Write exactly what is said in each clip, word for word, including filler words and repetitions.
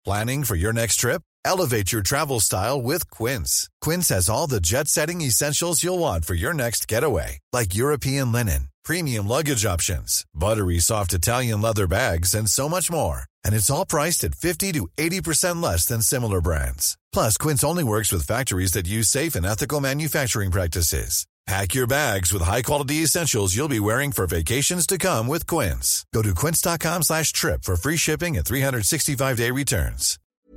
Planning for your next trip? Elevate your travel style with Quince. Quince has all the jet-setting essentials you'll want for your next getaway, like European linen, premium luggage options, buttery soft Italian leather bags, and so much more. And it's all priced at fifty to eighty percent less than similar brands. Plus, Quince only works with factories that use safe and ethical manufacturing practices. Pack your bags with high-quality essentials you'll be wearing for vacations to come with Quince. Go to quince.com slash trip for free shipping and three sixty-five day returns.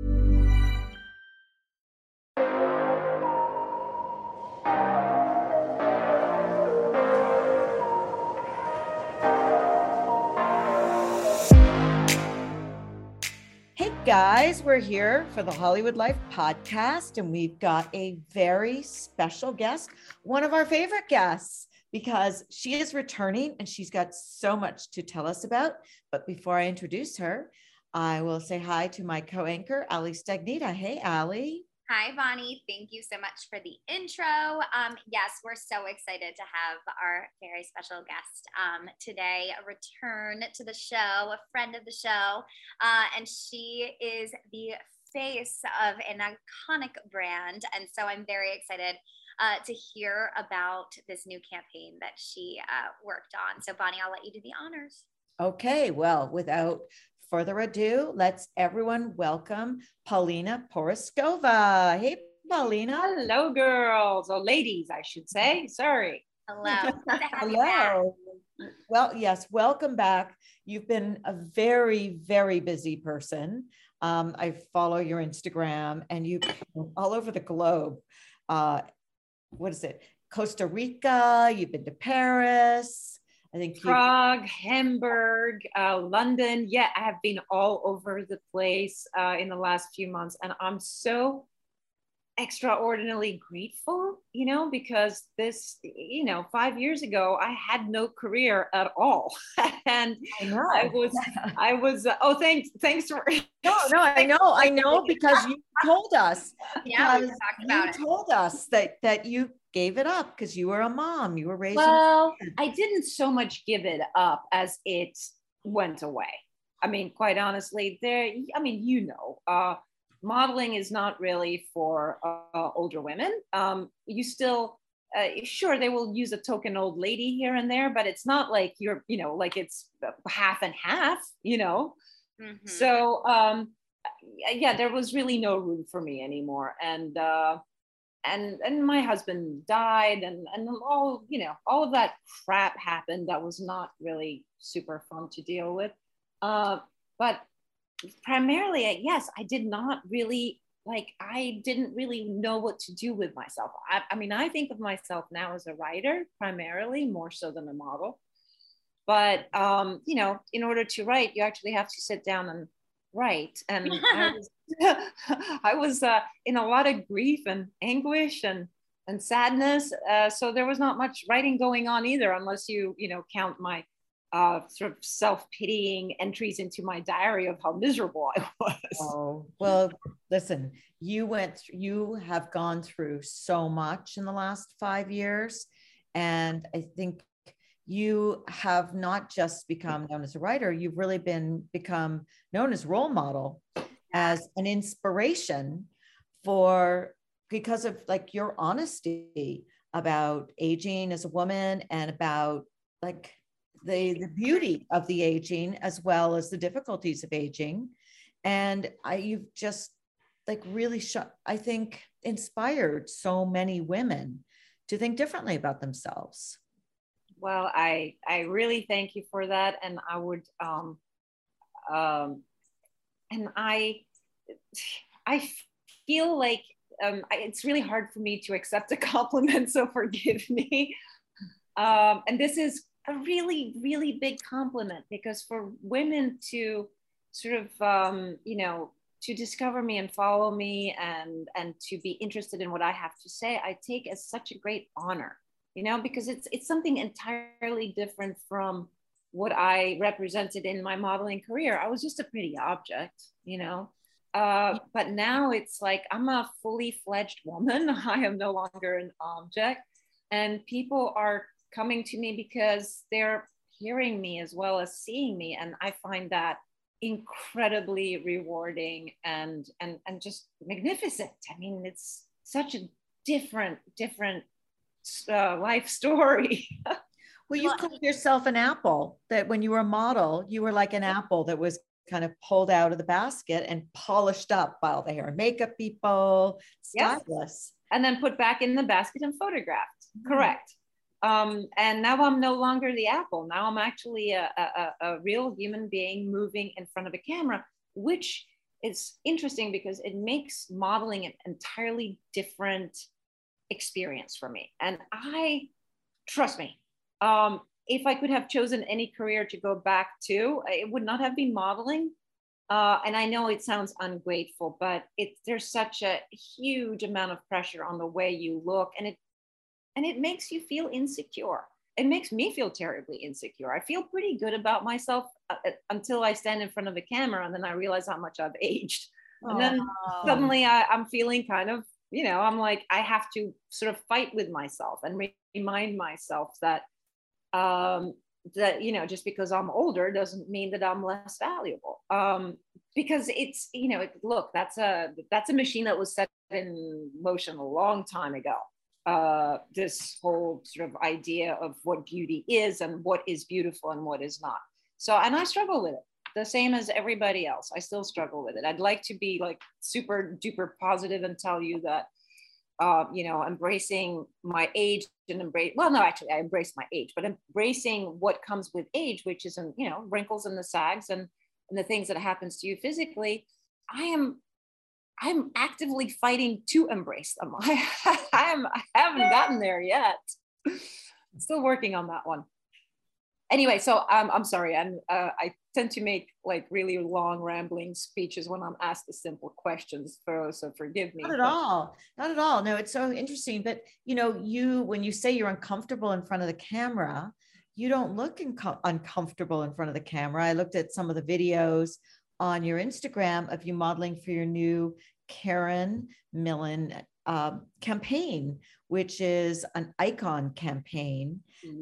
Hey guys, we're here for the Hollywood Life podcast, and we've got a very special guest, one of our favorite guests, because she is returning and she's got so much to tell us about. But before I introduce her, I will say hi to my co-anchor, Ali Stagnita. Hey, Ali. Hi, Bonnie. Thank you so much for the intro. Um, yes, we're so excited to have our very special guest um, today return to the show, a friend of the show, uh, and she is the face of an iconic brand. And so I'm very excited uh, to hear about this new campaign that she uh, worked on. So Bonnie, I'll let you do the honors. Okay, well, without further ado, let's everyone welcome Paulina Poroskova. Hey, Paulina. Hello, girls, or ladies, I should say. Sorry. Hello. Hello. Well, yes, welcome back. You've been a very, very busy person. Um, I follow your Instagram, and you've been all over the globe. Uh, what is it? Costa Rica. You've been to Paris. I think Prague, Hamburg, uh, London. Yeah, I have been all over the place uh, in the last few months. And I'm so extraordinarily grateful, you know, because this, you know, five years ago, I had no career at all. and I know. I was, I was, uh, oh, thanks, thanks for. No, no, I know, I know, because you told us. Yeah, we because talked about you it. told us that, that you gave it up because you were a mom. You were raising. Well, I didn't so much give it up as it went away. I mean, quite honestly, there, I mean, you know, uh, modeling is not really for uh, older women. Um, you still, uh, sure, they will use a token old lady here and there, but it's not like you're, you know, like it's half and half, you know? Mm-hmm. So, um, yeah, there was really no room for me anymore. And, uh, and, and my husband died, and, and all, you know, all of that crap happened that was not really super fun to deal with. Uh, but primarily, yes, I did not really, like, I didn't really know what to do with myself. I, I mean, I think of myself now as a writer, primarily, more so than a model. But, um, you know, in order to write, you actually have to sit down and write. And I was, I was uh, in a lot of grief and anguish and, and sadness. Uh, so there was not much writing going on either, unless you, you know, count my Uh, sort of self-pitying entries into my diary of how miserable I was. Oh, well, listen, you went, th- you have gone through so much in the last five years. And I think you have not just become known as a writer, you've really been become known as role model, as an inspiration for, because of like your honesty about aging as a woman and about like the, the beauty of the aging, as well as the difficulties of aging. And I, you've just like really, sh- I think, inspired so many women to think differently about themselves. Well, I, I really thank you for that. And I would, um, um, and I, I feel like um, I, it's really hard for me to accept a compliment, so forgive me. Um, and this is a really, really big compliment, because for women to sort of, um, you know, to discover me and follow me and, and to be interested in what I have to say, I take as such a great honor, you know, because it's, it's something entirely different from what I represented in my modeling career. I was just a pretty object, you know, uh, but now it's like, I'm a fully fledged woman. I am no longer an object, and people are coming to me because they're hearing me as well as seeing me. And I find that incredibly rewarding and and and just magnificent. I mean, it's such a different different uh, life story. Well, you called yourself an apple, that when you were a model, you were like an apple that was kind of pulled out of the basket and polished up by all the hair and makeup people, stylists. Yes. And then put back in the basket and photographed. Mm-hmm. Correct. Um, and now I'm no longer the apple. Now I'm actually a, a, a real human being moving in front of a camera, which is interesting because it makes modeling an entirely different experience for me. And I, trust me, um, if I could have chosen any career to go back to, it would not have been modeling. Uh, and I know it sounds ungrateful, but it, there's such a huge amount of pressure on the way you look, and it and it makes you feel insecure. It makes me feel terribly insecure. I feel pretty good about myself uh, until I stand in front of the camera, and then I realize how much I've aged. Oh. And then suddenly I, I'm feeling kind of, you know, I'm like, I have to sort of fight with myself and re- remind myself that, um, that, you know, just because I'm older doesn't mean that I'm less valuable. Um, because it's, you know, it, look, that's a, that's a machine that was set in motion a long time ago. Uh, this whole sort of idea of what beauty is and what is beautiful and what is not. So, and I struggle with it the same as everybody else. I still struggle with it. I'd like to be like super duper positive and tell you that, uh, you know, embracing my age and embrace, well, no, actually I embrace my age, but embracing what comes with age, which is, you know, wrinkles and the sags and, and the things that happens to you physically. I am I'm actively fighting to embrace them. I, I'm, I haven't gotten there yet. Still working on that one. Anyway, so um, I'm sorry. I'm, uh, I tend to make like really long rambling speeches when I'm asked the simple questions, so, so forgive me. Not at all. Not at all. No, it's so interesting. But, you know, you, when you say you're uncomfortable in front of the camera, you don't look inco- uncomfortable in front of the camera. I looked at some of the videos on your Instagram of you modeling for your new Karen Millen uh, campaign, which is an icon campaign.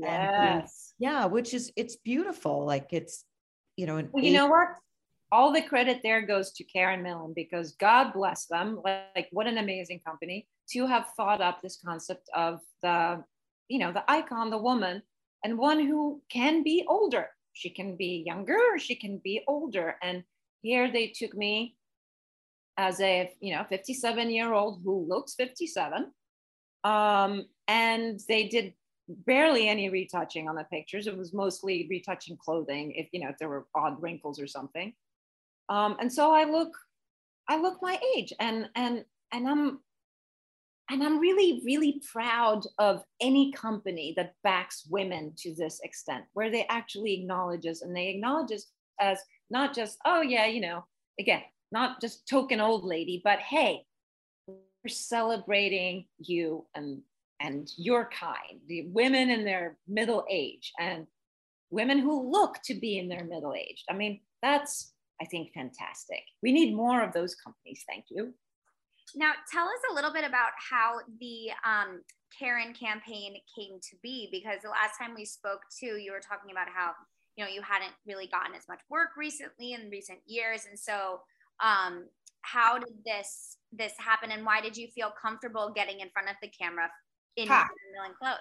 Yes. And, yeah, which is, it's beautiful. Like it's, you know, an well, you know what? All the credit there goes to Karen Millen, because God bless them. Like, what an amazing company to have thought up this concept of the, you know, the icon, the woman, and one who can be older. She can be younger, or she can be older. And here they took me as a, you know, fifty-seven year old who looks fifty-seven. Um, and they did barely any retouching on the pictures. It was mostly retouching clothing, if, you know, if there were odd wrinkles or something. Um, and so I look, I look my age, and, and, and I'm, and I'm really, really proud of any company that backs women to this extent, where they actually acknowledge us, and they acknowledge us as not just, oh yeah, you know, again, not just token old lady, but hey, we're celebrating you and and your kind, the women in their middle age and women who look to be in their middle age. I mean, that's, I think, fantastic. We need more of those companies. Thank you. Now, tell us a little bit about how the um, Karen campaign came to be, because the last time we spoke too, you were talking about how, you know, you hadn't really gotten as much work recently in recent years. And so um, how did this, this happen, and why did you feel comfortable getting in front of the camera in Karen Millen clothes?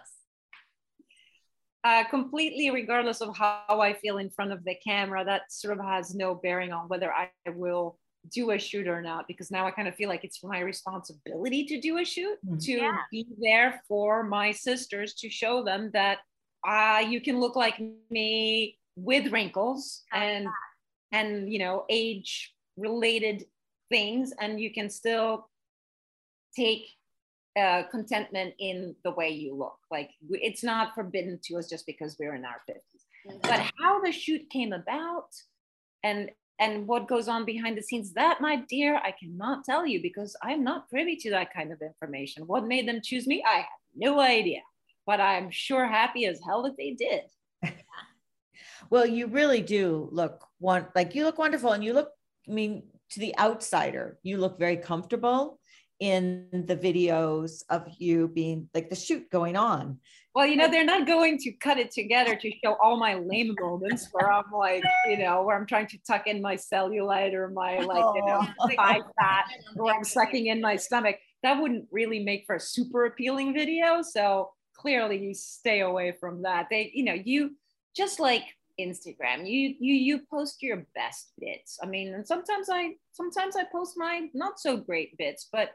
Uh, completely regardless of how I feel in front of the camera, that sort of has no bearing on whether I will do a shoot or not, because now I kind of feel like it's my responsibility to do a shoot, mm-hmm. to yeah. be there for my sisters, to show them that uh, you can look like me with wrinkles oh, and yeah. and you know, age related things, and you can still take uh, contentment in the way you look. Like, it's not forbidden to us just because we're in our fifties. Mm-hmm. But how the shoot came about and and what goes on behind the scenes, that, my dear, I cannot tell you, because I'm not privy to that kind of information. What made them choose me? I have no idea, but I'm sure happy as hell that they did. Well, you really do look one, like you look wonderful, and you look, I mean, to the outsider, you look very comfortable in the videos of you being like the shoot going on? Well, you know, they're not going to cut it together to show all my lame moments where I'm like, you know, where I'm trying to tuck in my cellulite or my like, you know, thigh fat, or I'm sucking in my stomach. That wouldn't really make for a super appealing video. So clearly you stay away from that. They, you know, you just like Instagram, you you you post your best bits. I mean, and sometimes I sometimes I post my not so great bits, but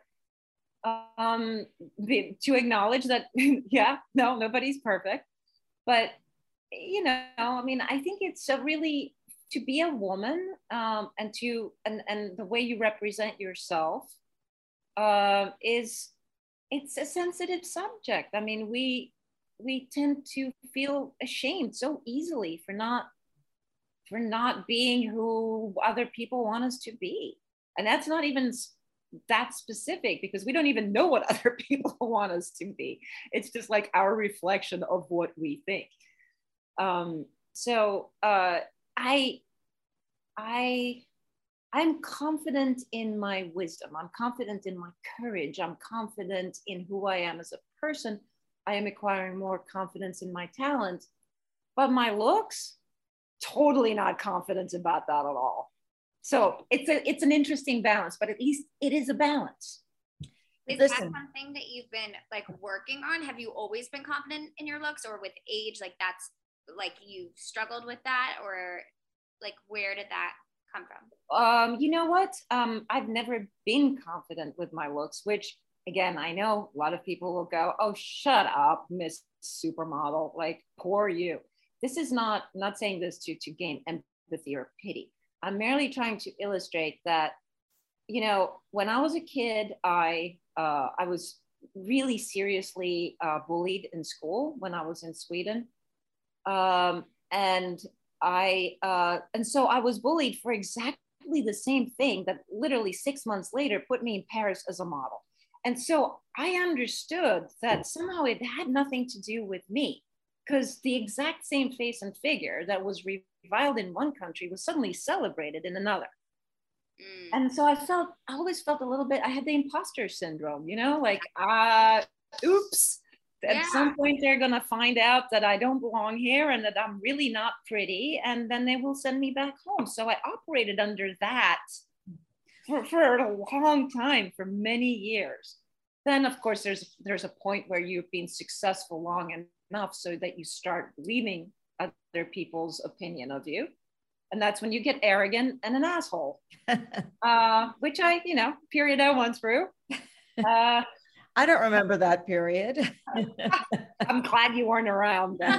um to acknowledge that yeah, no, nobody's perfect. But you know, I mean, I think it's a really, to be a woman, um and to and and the way you represent yourself uh, is, it's a sensitive subject. I mean, we we tend to feel ashamed so easily for not for not being who other people want us to be. And that's not even that specific, because we don't even know what other people want us to be. It's just like our reflection of what we think. Um, so uh, I, I, I'm confident in my wisdom. I'm confident in my courage. I'm confident in who I am as a person. I am acquiring more confidence in my talent, but my looks, totally not confident about that at all. So it's a it's an interesting balance, but at least it is a balance. Is Listen. that something that you've been like working on? Have you always been confident in your looks, or with age, like that's like you struggled with that, or like where did that come from? Um, you know what? Um, I've never been confident with my looks, which again, I know a lot of people will go, "Oh, shut up, Miss Supermodel! Like, poor you." This is not I'm not saying this to to gain empathy or pity. I'm merely trying to illustrate that, you know, when I was a kid, I uh, I was really seriously uh, bullied in school when I was in Sweden, um, and I uh, and so I was bullied for exactly the same thing that literally six months later put me in Paris as a model. And so I understood that somehow it had nothing to do with me, because the exact same face and figure that was reviled in one country was suddenly celebrated in another. Mm. And so I felt, I always felt a little bit, I had the imposter syndrome, you know, like, uh, oops, at yeah. some point they're going to find out that I don't belong here and that I'm really not pretty. And then they will send me back home. So I operated under that for, for a long time, for many years. Then, of course, there's there's a point where you've been successful long enough so that you start believing other people's opinion of you. And that's when you get arrogant and an asshole, uh, which I, you know, period I went through. Uh, I don't remember that period. I'm glad you weren't around then.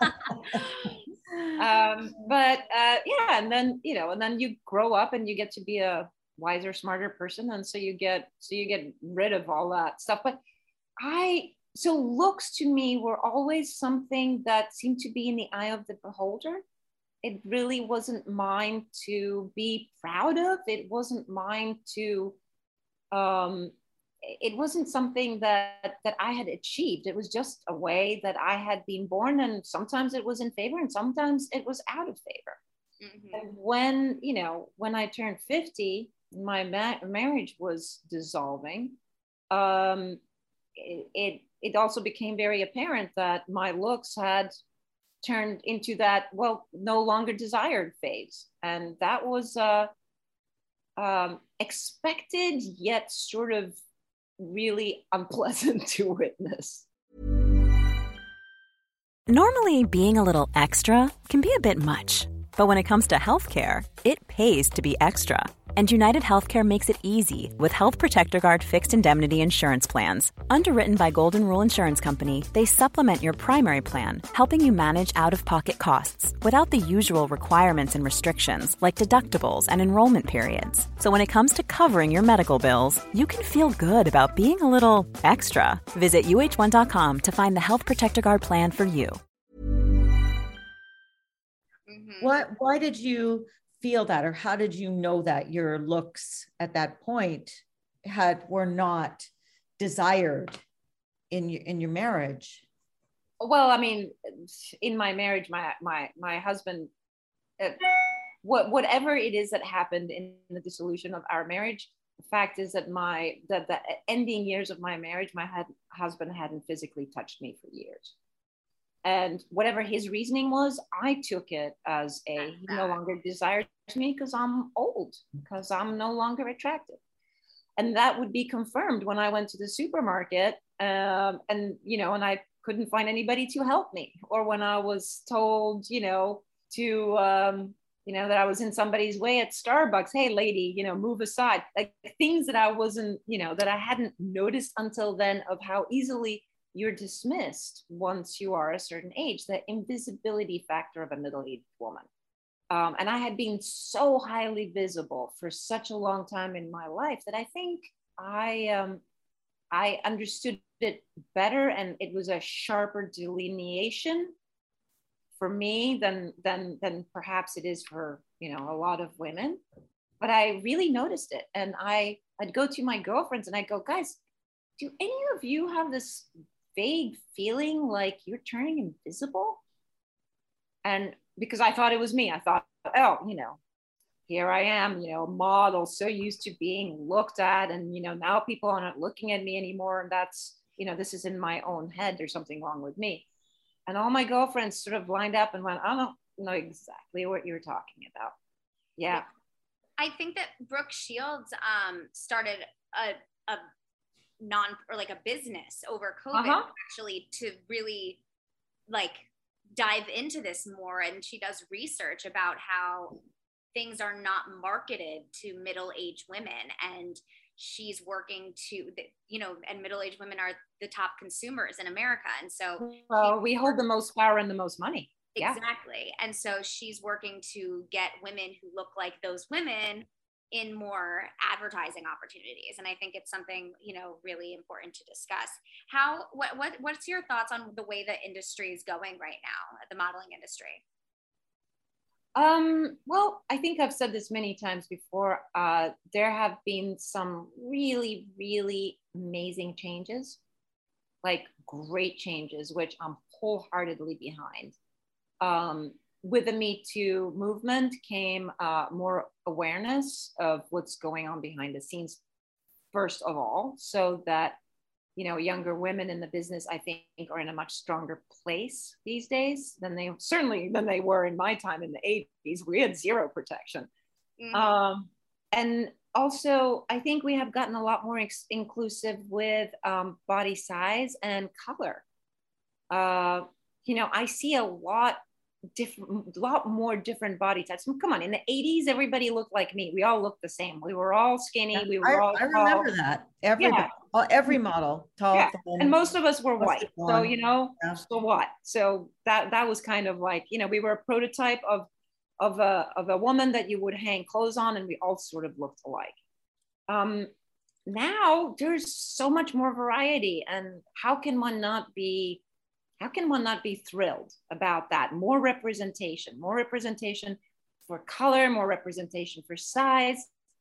um, but uh, yeah, and then, you know, and then you grow up and you get to be a wiser, smarter person. And so you get, so you get rid of all that stuff. But I, so looks to me were always something that seemed to be in the eye of the beholder. It really wasn't mine to be proud of. It wasn't mine to, um, it wasn't something that, that I had achieved. It was just a way that I had been born, and sometimes it was in favor and sometimes it was out of favor. Mm-hmm. And when, you know, when I turned fifty, my ma- marriage was dissolving. Um, it, it, it also became very apparent that my looks had turned into that, well, no longer desired phase. And that was uh, um, expected, yet sort of really unpleasant to witness. Normally, being a little extra can be a bit much. But when it comes to healthcare, it pays to be extra. And United Healthcare makes it easy with Health Protector Guard fixed indemnity insurance plans. Underwritten by Golden Rule Insurance Company, they supplement your primary plan, helping you manage out-of-pocket costs without the usual requirements and restrictions like deductibles and enrollment periods. So when it comes to covering your medical bills, you can feel good about being a little extra. Visit U H one dot com to find the Health Protector Guard plan for you. What, why did you feel that, or how did you know that your looks at that point had were not desired in your in your marriage? Well, I mean, in my marriage, my my my husband, uh, what whatever it is that happened in the dissolution of our marriage, the fact is that my that the ending years of my marriage, my had, husband hadn't physically touched me for years. And whatever his reasoning was, I took it as a he no longer desires me because I'm old, because I'm no longer attractive. And that would be confirmed when I went to the supermarket, um, and, you know, and I couldn't find anybody to help me, or when I was told, you know, to, um, you know, that I was in somebody's way at Starbucks. Hey, lady, you know, move aside. Like things that I wasn't, you know, that I hadn't noticed until then, of how easily you're dismissed once you are a certain age, the invisibility factor of a middle-aged woman. Um, and I had been so highly visible for such a long time in my life that I think I, um, I understood it better, and it was a sharper delineation for me than, than, than perhaps it is for, you know, a lot of women. But I really noticed it. And I, I'd go to my girlfriends and I'd go, guys, do any of you have this vague feeling like you're turning invisible? And because I thought it was me, I thought, oh, you know, here I am, you know, a model, so used to being looked at. And, you know, now people are not looking at me anymore. And that's, you know, this is in my own head. There's something wrong with me. And all my girlfriends sort of lined up and went, I don't know exactly what you're talking about. Yeah. I think that Brooke Shields um, started a, a non or like a business over COVID uh-huh. actually, to really like dive into this more. And she does research about how things are not marketed to middle-aged women, and she's working to, you know, and middle-aged women are the top consumers in America. And so well, we hold the most power and the most money. Exactly. Yeah. And so she's working to get women who look like those women in more advertising opportunities. And I think it's something, you know, really important to discuss. How, what, what, what's your thoughts on the way the industry is going right now, the modeling industry? Um, well, I think I've said this many times before. Uh, there have been some really, really amazing changes, like great changes, which I'm wholeheartedly behind. Um, with the Me Too movement came uh, more awareness of what's going on behind the scenes, first of all, so that, you know, younger women in the business, I think, are in a much stronger place these days than they certainly than they were in my time in the eighties. We had zero protection. Mm-hmm. Um, and also, I think we have gotten a lot more ex- inclusive with um, body size and color. Uh, you know, I see a lot different, lot more different body types. Come on, in the eighties, everybody looked like me. We all looked the same. We were all skinny. Yeah, we were I, all I remember tall. that. Everybody, Yeah. every model, tall, yeah. thin, and most of us were white. So, you know, yeah. so what? So that that was kind of like, you know, we were a prototype of of a of a woman that you would hang clothes on, and we all sort of looked alike. Um, now there's so much more variety, and how can one not be How can one not be thrilled about that? More representation, more representation for color, more representation for size.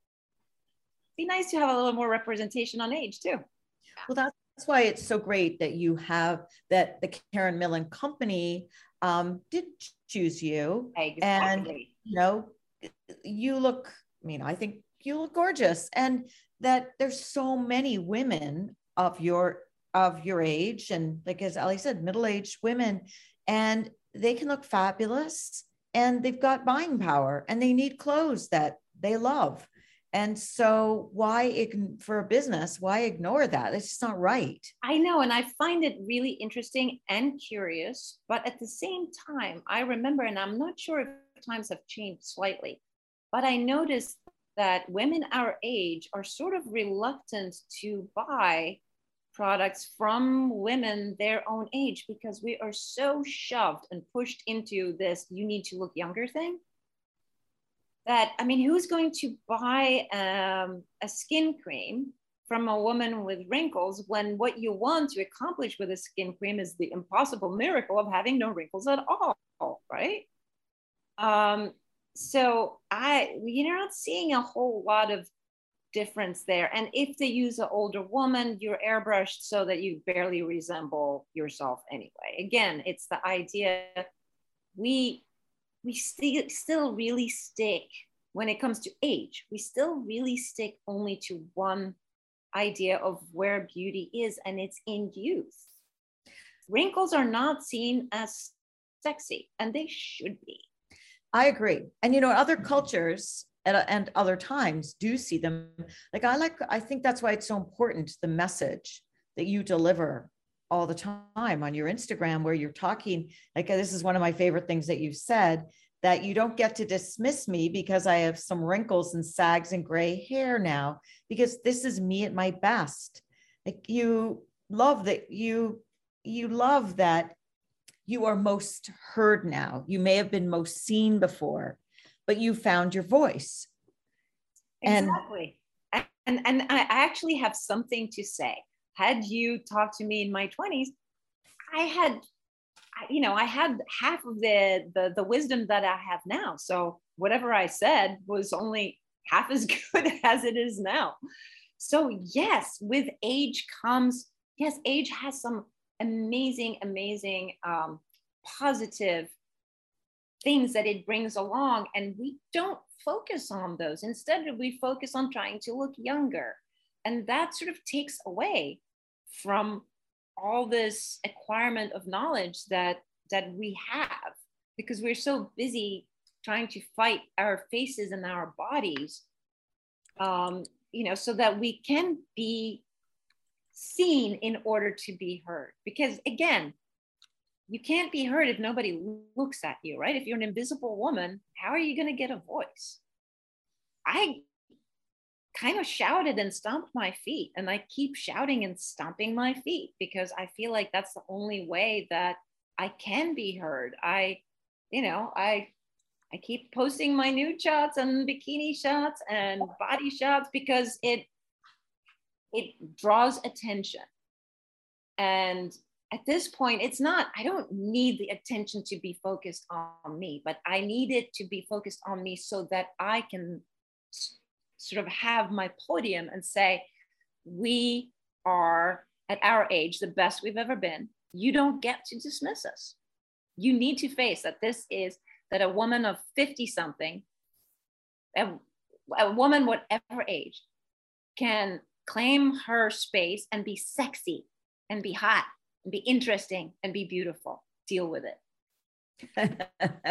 It'd be nice to have a little more representation on age too. Well, that's why it's so great that you have that the Karen Millen company um, did choose you. Exactly. And, you know, you look, I mean, I think you look gorgeous, and that there's so many women of your of your age, and like as Ali said, middle-aged women, and they can look fabulous, and they've got buying power, and they need clothes that they love. And so why, for a business, why ignore that? It's just not right. I know. And I find it really interesting and curious, but at the same time, I remember, and I'm not sure if times have changed slightly, but I noticed that women our age are sort of reluctant to buy products from women their own age, because we are so shoved and pushed into this you need to look younger thing, that, I mean, who's going to buy um, a skin cream from a woman with wrinkles when what you want to accomplish with a skin cream is the impossible miracle of having no wrinkles at all, right? Um, so I, you're not seeing a whole lot of difference there. And if they use an older woman, you're airbrushed so that you barely resemble yourself anyway. Again, it's the idea we we st- still really stick when it comes to age, we still really stick only to one idea of where beauty is, and it's in youth. Wrinkles are not seen as sexy, and they should be. I agree. And, you know, other cultures and, and other times do see them. Like, I like, I think that's why it's so important, the message that you deliver all the time on your Instagram, where you're talking, like, this is one of my favorite things that you've said, that you don't get to dismiss me because I have some wrinkles and sags and gray hair now, because this is me at my best. Like, you love that you, you love that you are most heard now. You may have been most seen before, but you found your voice. Exactly. And, and, and I actually have something to say. Had you talked to me in my twenties, I had, you know, I had half of the, the, the wisdom that I have now. So whatever I said was only half as good as it is now. So yes, with age comes, yes, age has some amazing, amazing um, positive things that it brings along. And we don't focus on those. Instead, we focus on trying to look younger. And that sort of takes away from all this acquirement of knowledge that, that we have, because we're so busy trying to fight our faces and our bodies, um, you know, so that we can be seen in order to be heard. Because again, you can't be heard if nobody looks at you, right? If you're an invisible woman, how are you going to get a voice? I kind of shouted and stomped my feet, and I keep shouting and stomping my feet because I feel like that's the only way that I can be heard. I, you know, I, I keep posting my nude shots and bikini shots and body shots because it, it draws attention. And at this point, it's not, I don't need the attention to be focused on me, but I need it to be focused on me so that I can sort of have my podium and say, we are at our age the best we've ever been. You don't get to dismiss us. You need to face that this is, that a woman of fifty something, a, a woman whatever age, can claim her space and be sexy and be hot and be interesting and be beautiful. Deal with it.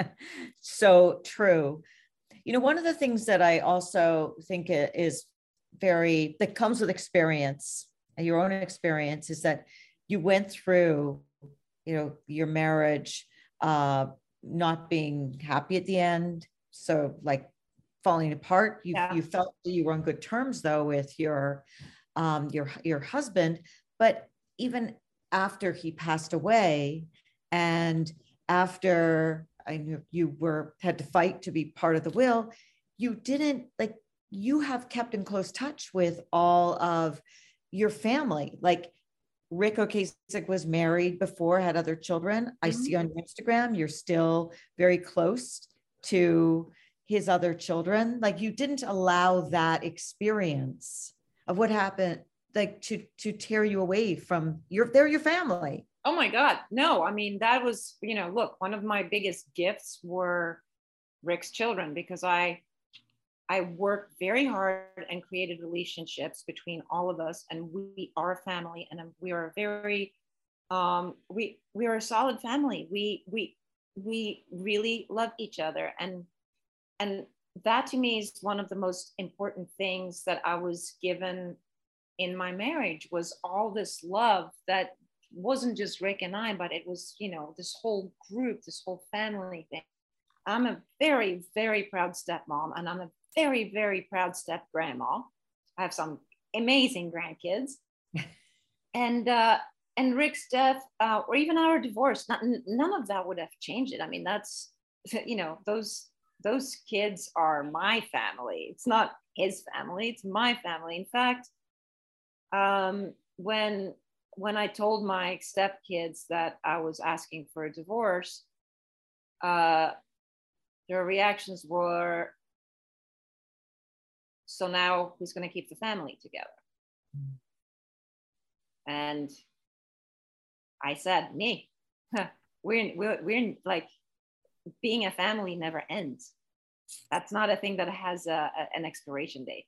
So true. You know, one of the things that I also think is very, that comes with experience and your own experience, is that you went through, you know, your marriage, uh, not being happy at the end. So like falling apart, you, yeah. you felt that you were on good terms though with your, um, your, your husband, but even after he passed away and after I knew you were, had to fight to be part of the will, you didn't, like, you have kept in close touch with all of your family. Like Rick Ocasek was married before, had other children. Mm-hmm. I see on your Instagram, you're still very close to his other children. Like you didn't allow that experience of what happened, like to, to tear you away from your, they're your family. Oh my God, no. I mean, that was, you know, look, one of my biggest gifts were Rick's children, because I, I worked very hard and created relationships between all of us, and we are a family, and we are very, um, we, we are a solid family. We, we, we really love each other. And, and that to me is one of the most important things that I was given in my marriage, was all this love that wasn't just Rick and I, but it was, you know, this whole group, this whole family thing. I'm a very, very proud stepmom, and I'm a very, very proud step grandma. I have some amazing grandkids. and uh, and Rick's death, uh, or even our divorce, not, none of that would have changed it. I mean, that's, you know, those those kids are my family. It's not his family, it's my family. In fact, um, when when I told my stepkids that I was asking for a divorce, uh, their reactions were, so now who's going to keep the family together? Mm. And I said, me, we're, we're, we're like, being a family never ends. that's not a thing that has a, a, an expiration date.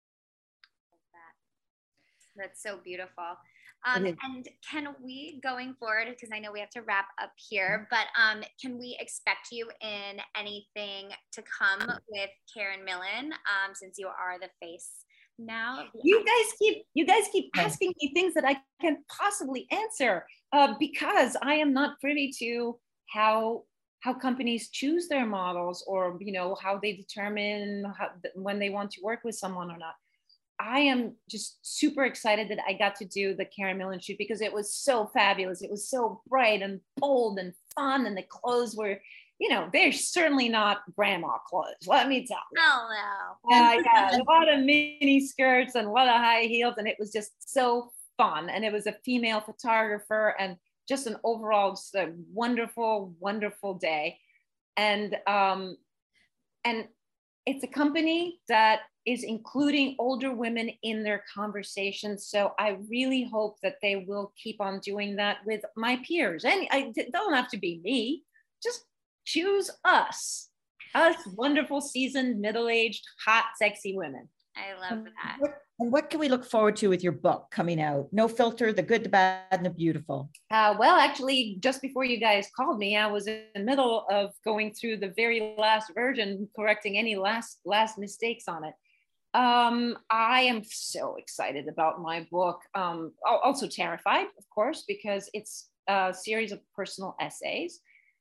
That's so beautiful. Um, and can we, going forward, because I know we have to wrap up here, but um, can we expect you in anything to come with Karen Millen, um, since you are the face now? You guys keep you guys keep asking me things that I can possibly answer uh, because I am not privy to how how companies choose their models, or you know how they determine how, when they want to work with someone or not. I am just super excited that I got to do the Karen Millen shoot because it was so fabulous. It was so bright and bold and fun, and the clothes were, you know, they're certainly not grandma clothes. Let me tell you. Oh no. Uh, yeah, a lot of mini skirts and a lot of high heels, and it was just so fun. And it was a female photographer, and just an overall just a wonderful, wonderful day. And um, and it's a company that is including older women in their conversations. So I really hope that they will keep on doing that with my peers. And I it don't have to be me, just choose us, us wonderful, seasoned, middle-aged, hot, sexy women. I love that. What, and what can we look forward to with your book coming out? No Filter, The Good, the Bad, and the Beautiful. Uh, well, actually, just before you guys called me, I was in the middle of going through the very last version, correcting any last last mistakes on it. Um, I am so excited about my book. Um, also terrified, of course, because it's a series of personal essays.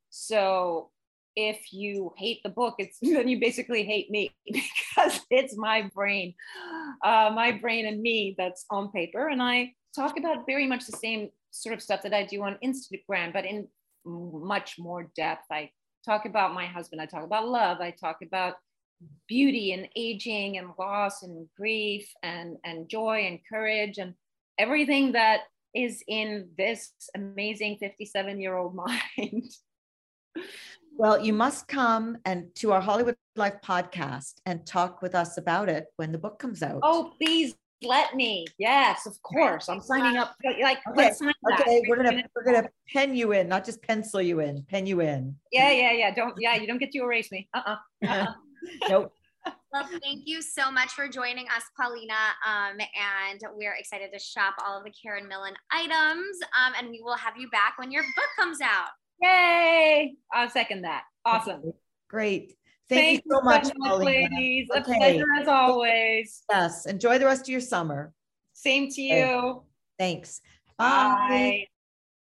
So if you hate the book, it's then you basically hate me because it's my brain, uh, my brain and me that's on paper. And I talk about very much the same sort of stuff that I do on Instagram, but in much more depth. I talk about my husband. I talk about love. I talk about beauty and aging and loss and grief and, and joy and courage and everything that is in this amazing fifty-seven year old mind. Well, you must come and to our Hollywood Life podcast and talk with us about it when the book comes out. Oh, please let me. Yes, of course. I'm signing up. Like, okay, let's sign okay. that. We're gonna we're gonna pen you in, not just pencil you in. Pen you in. Yeah, yeah, yeah. Don't. Yeah, you don't get to erase me. Uh-uh. uh-uh. Nope. Well, thank you so much for joining us, Paulina. Um, and we're excited to shop all of the Karen Millen items. Um, and we will have you back when your book comes out. Yay! I'll second that. Awesome. Great. Thank, Thank you so much, much, Paulina. ladies. Okay. A pleasure as always. Yes. Enjoy the rest of your summer. Same to you. Thanks. Bye. Bye.